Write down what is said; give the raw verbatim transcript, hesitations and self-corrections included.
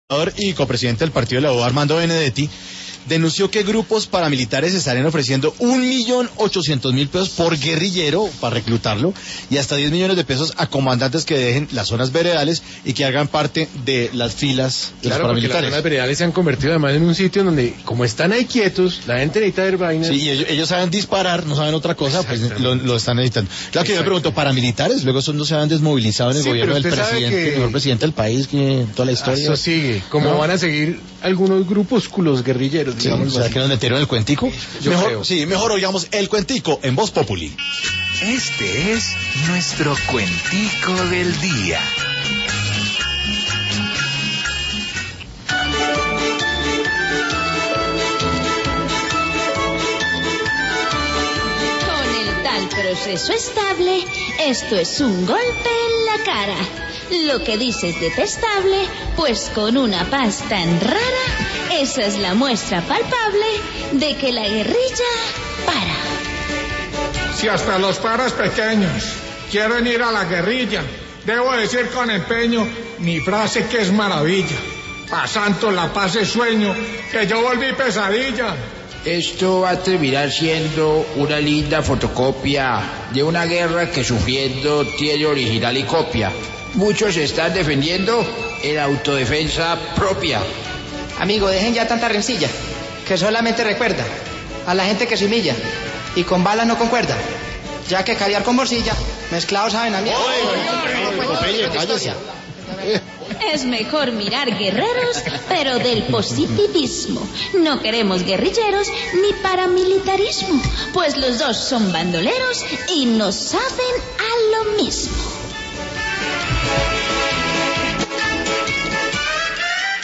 Y copresidente del partido de la U, Armando Benedetti, denunció que grupos paramilitares estarían ofreciendo un millón ochocientos mil pesos por guerrillero para reclutarlo y hasta diez millones de pesos a comandantes que dejen las zonas veredales y que hagan parte de las filas de claro, los paramilitares. Porque las zonas veredales se han convertido además en un sitio donde, como están ahí quietos, la gente necesita ver vainas. Sí, y ellos, ellos saben disparar, no saben otra cosa, pues lo, lo están necesitando. Claro que yo me pregunto, ¿paramilitares? Luego son no se han desmovilizado en el sí, gobierno del presidente, que... el mejor presidente del país, que toda la historia. Eso sigue, como ¿no? Van a seguir algunos grupúsculos guerrilleros, sí, digamos. ¿Será que nos metieron el cuentico? Yo mejor, creo. Sí, mejor oigamos el cuentico en Voz Populi. Este es nuestro cuentico del día. Con el tal proceso estable, esto es un golpe en la cara. Lo que dices detestable, pues con una paz tan rara, esa es la muestra palpable de que la guerrilla para. Si hasta los paras pequeños quieren ir a la guerrilla, debo decir con empeño mi frase que es maravilla. Pa' santo la paz es sueño, que yo volví pesadilla. Esto va a terminar siendo una linda fotocopia de una guerra que sufriendo tiene original y copia. Muchos están defendiendo en autodefensa propia. Amigo, dejen ya tanta rencilla, que solamente recuerda a la gente que se humilla y con balas no concuerda, ya que caviar con morcilla, mezclados saben a mierda. Es mejor mirar guerreros, pero del positivismo. No queremos guerrilleros ni paramilitarismo, pues los dos son bandoleros y nos saben a lo mismo.